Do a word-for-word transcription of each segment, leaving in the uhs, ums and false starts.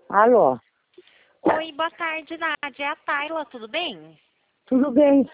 Alô, Oi, boa tarde, Nádia. É a Tayla, tudo bem? tudo bem?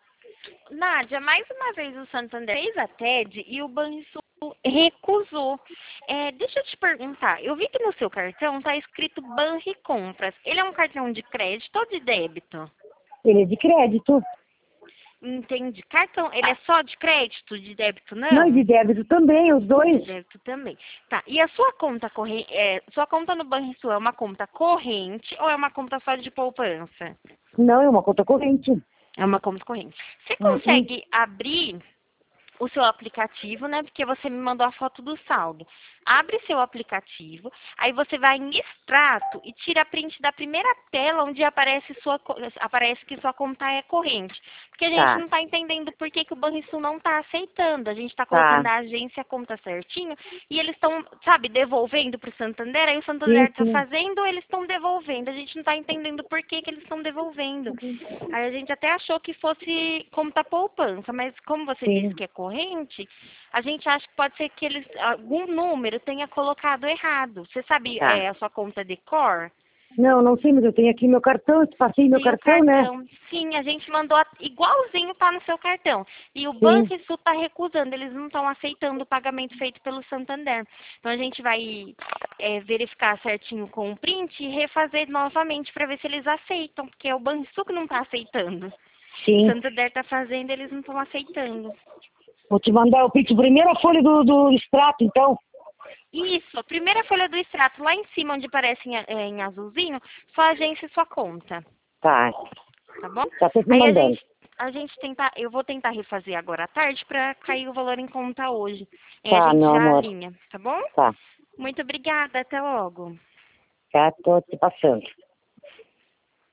Nádia, mais uma vez o Santander fez a T E D e o Banrisul recusou. É, deixa eu te perguntar, eu vi que no seu cartão está escrito Banricompras. Ele é um cartão de crédito ou de débito? Ele é de crédito. Entendi. Cartão, ele é só de crédito, de débito Não, e de não? débito também, os De dois. débito também. Tá, e a sua conta corrente, é, sua conta no Banrisul é uma conta corrente ou é uma conta só de poupança? Não, é uma conta corrente. É uma conta corrente. Você Hum, hum. consegue abrir o seu aplicativo, né? Porque você me mandou a foto do saldo. Abre seu aplicativo, aí você vai em extrato e tira print da primeira tela onde aparece, sua, co- aparece que sua conta é corrente. Porque a gente Tá, não está entendendo por que, que o Banrisul não está aceitando. A gente está colocando tá. a agência a conta certinho e eles estão, sabe, devolvendo para o Santander. Aí o Santander Sim, está sim. fazendo, eles estão devolvendo. A gente não está entendendo por que, que eles estão devolvendo. Aí a gente até achou que fosse conta poupança, mas como você disse Sim. que é corrente, a gente acha que pode ser que eles, algum número tenha colocado errado. Você sabe Tá. é, a sua conta de cor? Não, não sei, mas eu tenho aqui meu cartão, eu te passei meu Tem o cartão, né? cartão. Sim, a gente mandou a- igualzinho tá no seu cartão. E o Sim, Banrisul está recusando, eles não estão aceitando o pagamento feito pelo Santander. Então a gente vai é, verificar certinho com o print e refazer novamente para ver se eles aceitam, porque é o Banrisul que não está aceitando. O sim. Santander está fazendo, eles não estão aceitando. Vou te mandar o print, primeira folha do, do extrato, então. Isso, a primeira folha do extrato, lá em cima, onde aparece em, a- é, em azulzinho, sua agência e sua conta, Tá, tá bom? tá sempre Aí a mandando. gente, a gente tentar, eu vou tentar refazer agora à tarde para cair o valor em conta hoje. Aí a Tá, gente meu já amor. alinha, tá bom? Tá, Muito obrigada, até logo. já tô te passando.